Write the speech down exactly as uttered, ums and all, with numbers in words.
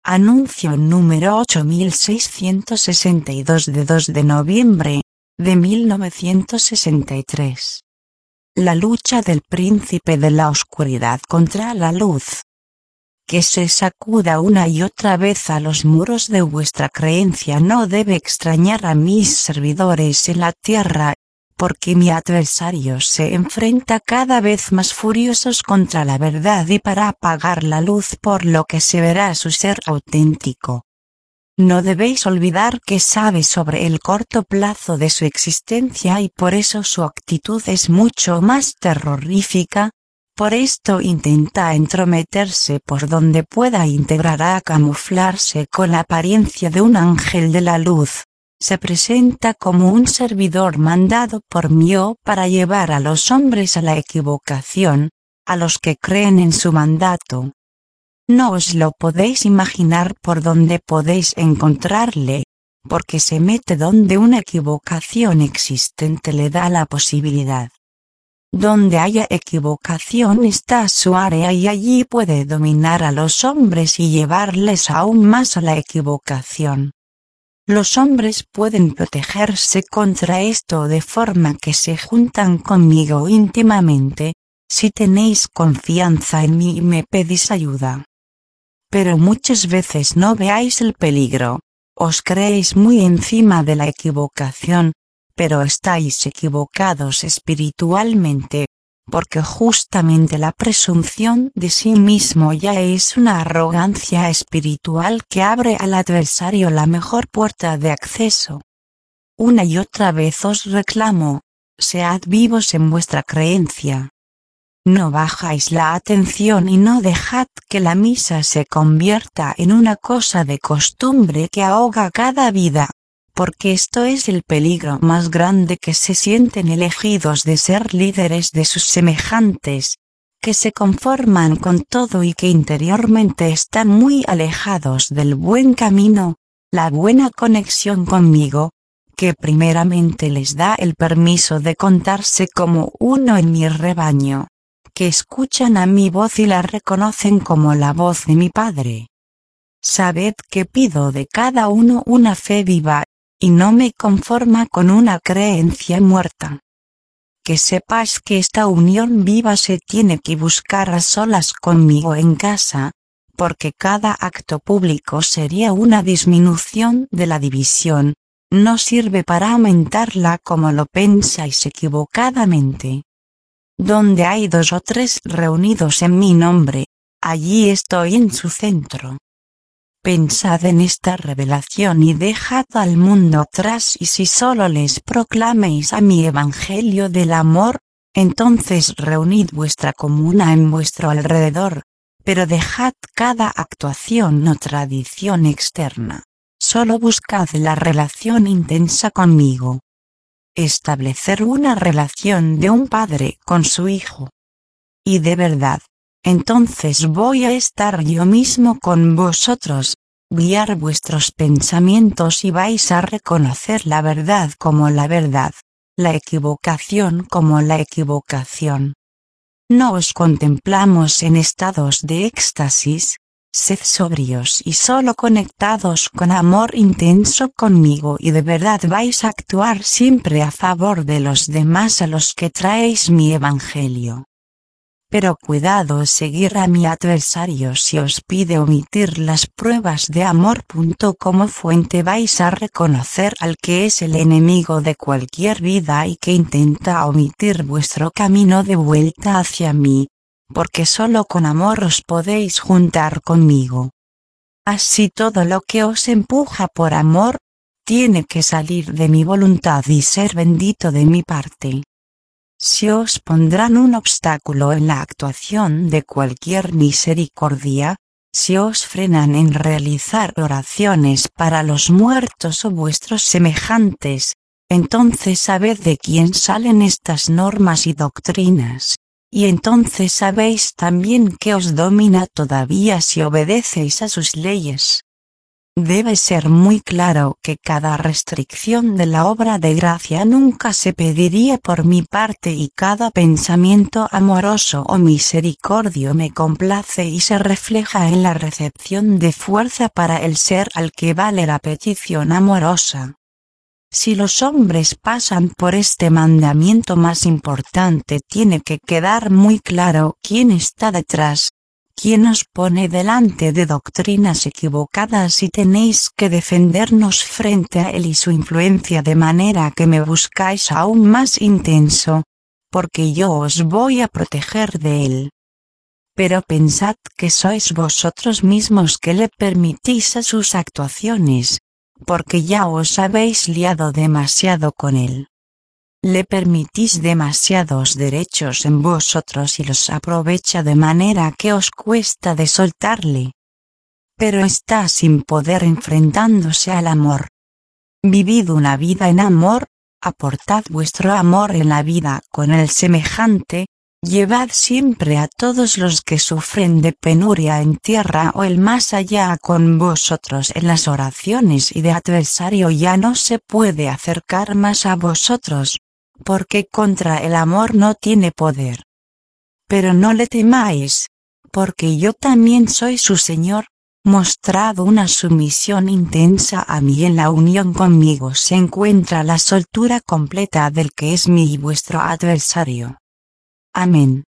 Anuncio número ocho mil seiscientos sesenta y dos de dos de noviembre de mil novecientos sesenta y tres. La lucha del príncipe de la oscuridad contra la luz. Que se sacuda una y otra vez a los muros de vuestra creencia no debe extrañar a mis servidores en la tierra, porque mi adversario se enfrenta cada vez más furiosos contra la verdad y para apagar la luz por lo que se verá su ser auténtico. No debéis olvidar que sabe sobre el corto plazo de su existencia y por eso su actitud es mucho más terrorífica. Por esto intenta entrometerse por donde pueda e integrará a camuflarse con la apariencia de un ángel de la luz. Se presenta como un servidor mandado por mí para llevar a los hombres a la equivocación, a los que creen en su mandato. No os lo podéis imaginar por dónde podéis encontrarle, porque se mete donde una equivocación existente le da la posibilidad. Donde haya equivocación está su área y allí puede dominar a los hombres y llevarles aún más a la equivocación. Los hombres pueden protegerse contra esto de forma que se juntan conmigo íntimamente, si tenéis confianza en mí y me pedís ayuda. Pero muchas veces no veáis el peligro, os creéis muy encima de la equivocación, pero estáis equivocados espiritualmente, porque justamente la presunción de sí mismo ya es una arrogancia espiritual que abre al adversario la mejor puerta de acceso. Una y otra vez os reclamo, sead vivos en vuestra creencia. No bajáis la atención y no dejad que la misa se convierta en una cosa de costumbre que ahoga cada vida. Porque esto es el peligro más grande, que se sienten elegidos de ser líderes de sus semejantes, que se conforman con todo y que interiormente están muy alejados del buen camino, la buena conexión conmigo, que primeramente les da el permiso de contarse como uno en mi rebaño, que escuchan a mi voz y la reconocen como la voz de mi Padre. Sabed que pido de cada uno una fe viva, y no me conforma con una creencia muerta. Que sepáis que esta unión viva se tiene que buscar a solas conmigo en casa, porque cada acto público sería una disminución de la división, no sirve para aumentarla como lo pensáis equivocadamente. Donde hay dos o tres reunidos en mi nombre, allí estoy en su centro. Pensad en esta revelación y dejad al mundo atrás, y si solo les proclaméis a mi evangelio del amor, entonces reunid vuestra comuna en vuestro alrededor, pero dejad cada actuación o tradición externa, solo buscad la relación intensa conmigo. Establecer una relación de un padre con su hijo. Y de verdad, entonces voy a estar yo mismo con vosotros, guiar vuestros pensamientos y vais a reconocer la verdad como la verdad, la equivocación como la equivocación. No os contemplamos en estados de éxtasis, sed sobrios y solo conectados con amor intenso conmigo y de verdad vais a actuar siempre a favor de los demás a los que traéis mi evangelio. Pero cuidado seguir a mi adversario si os pide omitir las pruebas de amor. Como fuente vais a reconocer al que es el enemigo de cualquier vida y que intenta omitir vuestro camino de vuelta hacia mí, porque solo con amor os podéis juntar conmigo. Así todo lo que os empuja por amor, tiene que salir de mi voluntad y ser bendito de mi parte. Si os pondrán un obstáculo en la actuación de cualquier misericordia, si os frenan en realizar oraciones para los muertos o vuestros semejantes, entonces sabed de quién salen estas normas y doctrinas, y entonces sabéis también que os domina todavía si obedecéis a sus leyes. Debe ser muy claro que cada restricción de la obra de gracia nunca se pediría por mi parte y cada pensamiento amoroso o misericordio me complace y se refleja en la recepción de fuerza para el ser al que vale la petición amorosa. Si los hombres pasan por este mandamiento más importante, tiene que quedar muy claro quién está detrás, quién os pone delante de doctrinas equivocadas, y tenéis que defendernos frente a él y su influencia de manera que me buscáis aún más intenso, porque yo os voy a proteger de él. Pero pensad que sois vosotros mismos que le permitís a sus actuaciones, porque ya os habéis liado demasiado con él. Le permitís demasiados derechos en vosotros y los aprovecha de manera que os cuesta de soltarle. Pero está sin poder enfrentándose al amor. Vivid una vida en amor, aportad vuestro amor en la vida con el semejante, llevad siempre a todos los que sufren de penuria en tierra o el más allá con vosotros en las oraciones, y de adversario ya no se puede acercar más a vosotros, porque contra el amor no tiene poder. Pero no le temáis, porque yo también soy su Señor. Mostrad una sumisión intensa a mí. En la unión conmigo se encuentra la soltura completa del que es mi y vuestro adversario. Amén.